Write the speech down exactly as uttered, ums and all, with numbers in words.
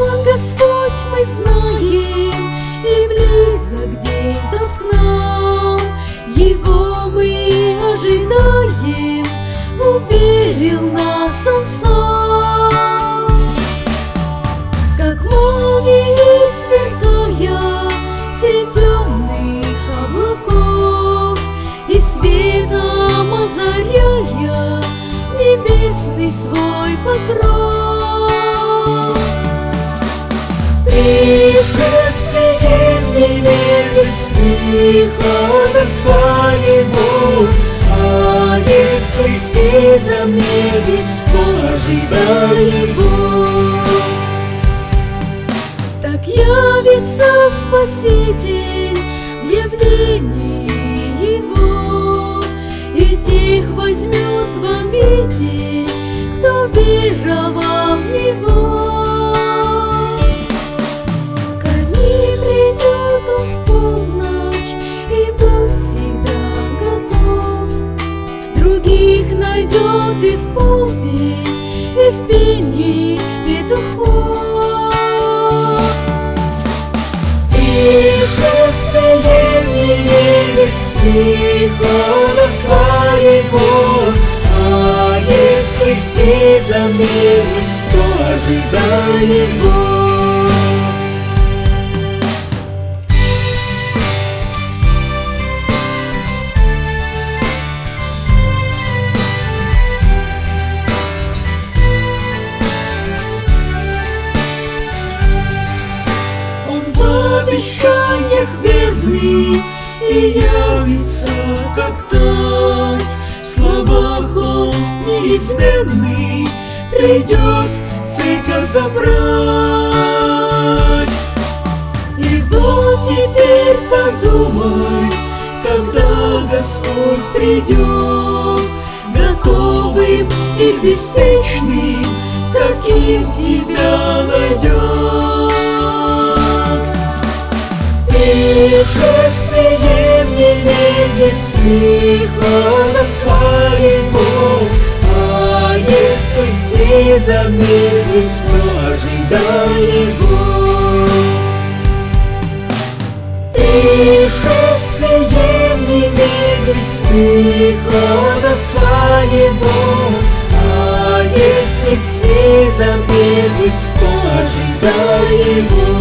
Он Господь, мы знаем, и близок день тот к нам. Его мы ожидаем, уверил нас Он сам. Как молнии сверкая средь темных облаков, и светом озаряя небесный свой покров. Пришествием не медлит прихода своего, а если и замедлит, то ожидай Его. Так явится Спаситель в явлении Его, и тех возьмет в обитель, кто веровал в Него. Ко дни придет Он в полночь, и будь всегда готов. Других найдет и в полдень, и в пенье петухов. Пришествием не медлит прихода своего, а если и замедлит, то ожидай Его. В обещаниях верный и явится как тать, в словах Он неизменный придет церковь забрать. И вот теперь подумай, когда Господь придет, готовым и беспечным, каким тебя найдет. Пришествием не медлит прихода своего, а если и замедлит, то ожидай Его. Пришествием не медлит прихода своего, а если и замедлит, то ожидай Его.